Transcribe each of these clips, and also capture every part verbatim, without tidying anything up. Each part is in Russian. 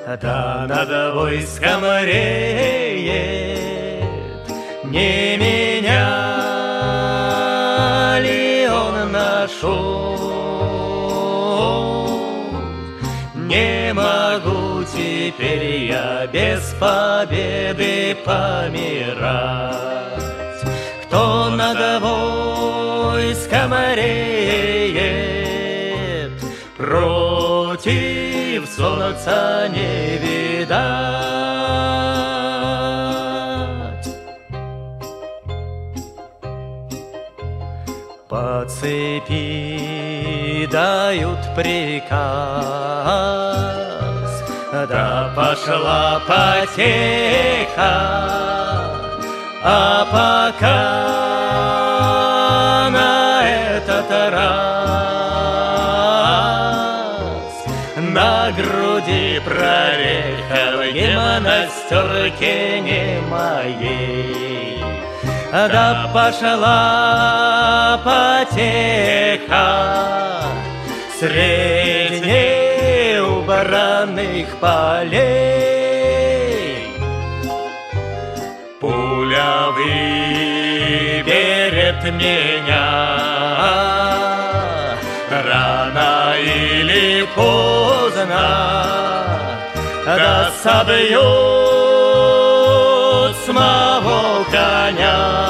Да над войском реет, не меня ли он нашел? Не могу теперь я без победы помирать. Кто над войском реет, против солнца не видать. По цепи дают приказ, да пошла потеха, а пока на этот раз на груди прореха в гимнастерке не моей. Да пошла потеха средь неубранных полей. Пуля выберет меня рано или поздно, да собьет с моего коня.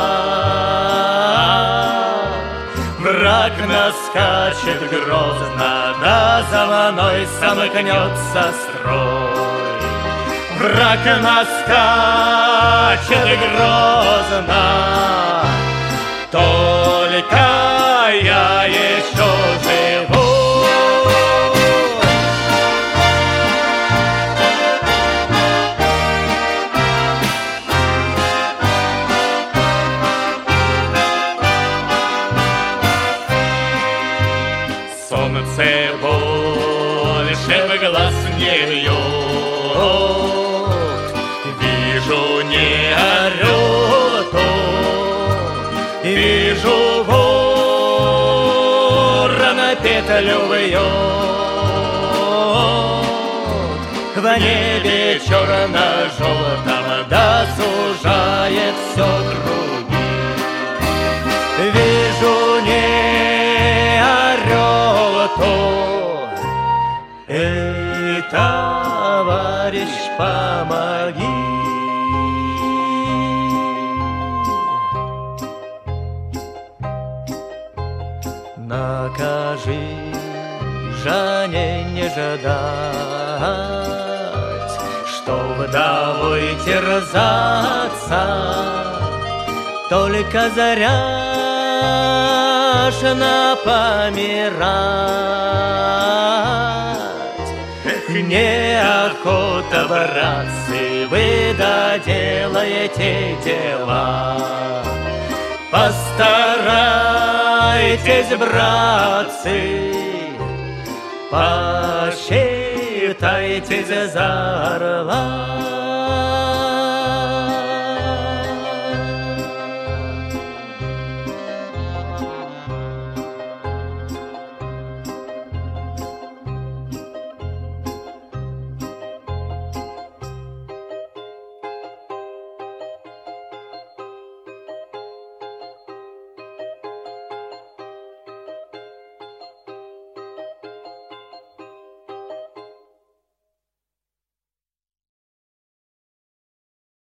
Враг наскачет грозно, да за мной сомкнется строй. Враг наскачет грозно, только я еще живу. Солнце больше в глаз не бьет, вижу, не орет он, вижу, ворона петлю вьет. В небе черно-желтом да сужает все круги. Вижу, не орет он, эй, товарищ, помоги. Накажи Жане не ждать, что вдовой терзаться, только заряжена помирать. Неохота, братцы, вы доделаете дела. Постарайтесь, братцы, посчитайтесь за орла.